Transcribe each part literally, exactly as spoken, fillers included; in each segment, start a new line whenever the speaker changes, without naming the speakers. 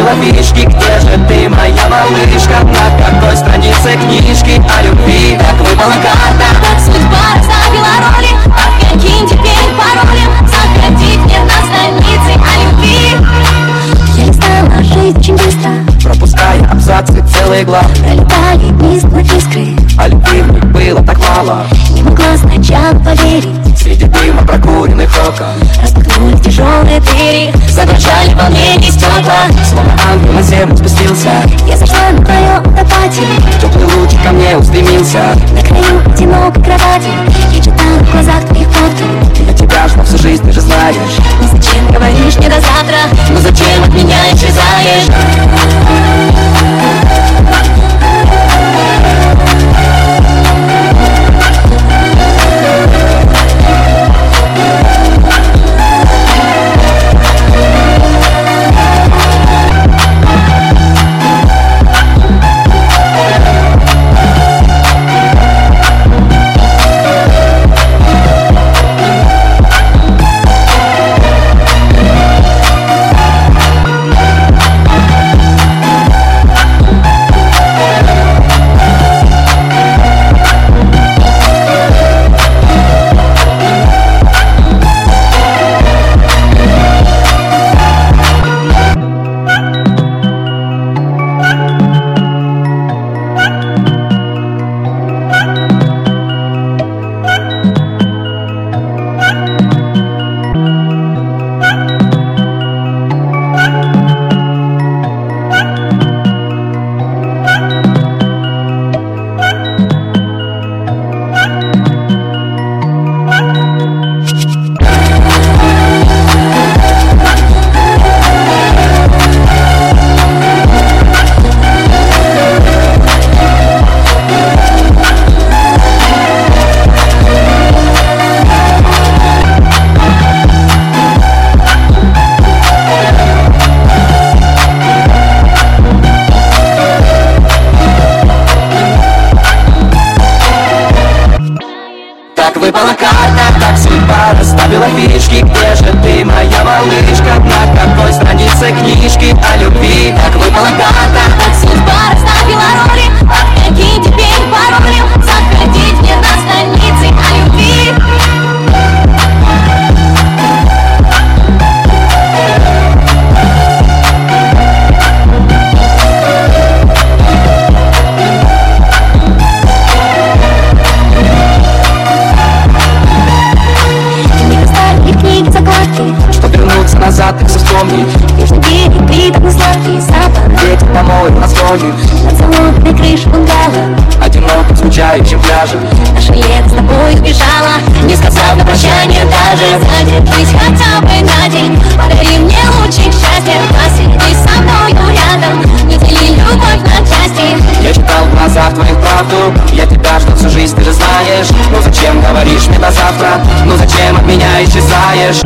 расставила фишки. Где же ты, моя малышка? На какой странице книжки о любви? Так выпала карта,
так судьба расставила роли. Под каким теперь паролем заходить мне на страницы о любви? Я листала жизнь очень быстро,
пропуская абзацы целые глав.
Пролетали дни словно искры,
а любви в них было так мало.
Не могла сначала поверить.
Среди дыма прокуренных окон
распахнулись тяжелые двери, задрожали волнения стекла.
Словно ангел на землю спустился.
Я зашла на краю водопаде,
теплый луч ко мне устремился.
На краю одинокой кровати я читала в глазах твоих фото.
Я тебя жду всю жизнь, ты же знаешь.
Ну зачем говоришь мне до завтра? Ну зачем от меня исчезаешь?
Выпала карта, так судьба расставила фишки. Где же ты, моя малышка? На какой странице книжки о любви? Так выпала карта,
так судьба расставила роли. Под каким теперь паролем заходить мне на страницы о любви?
Чтоб вернуться назад, их все вспомнить.
Южный берег, ты так сладкий запах.
Ветер по морю на склоне,
над заломной крышей бунгало,
одиноким скучающим пляжем.
наше лето с тобой сбежало, не сказав на прощание даже. Задержись хотя бы на день, подари мне лучик счастья. Посиди со мною рядом, не дели любовь на части.
Я читал в глазах твоих правду, я тебя жду всю жизнь, ты же знаешь. Ну зачем говоришь мне до завтра? Ну зачем от меня исчезаешь?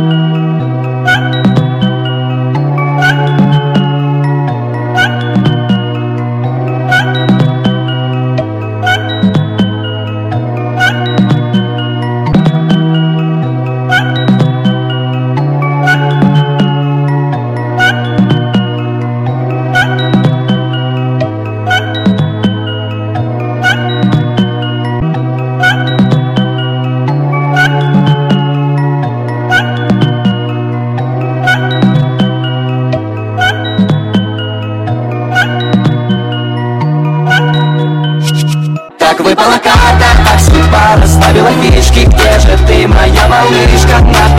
Так выпала карта, так судьба расставила фишки. Где же ты, моя малышка? На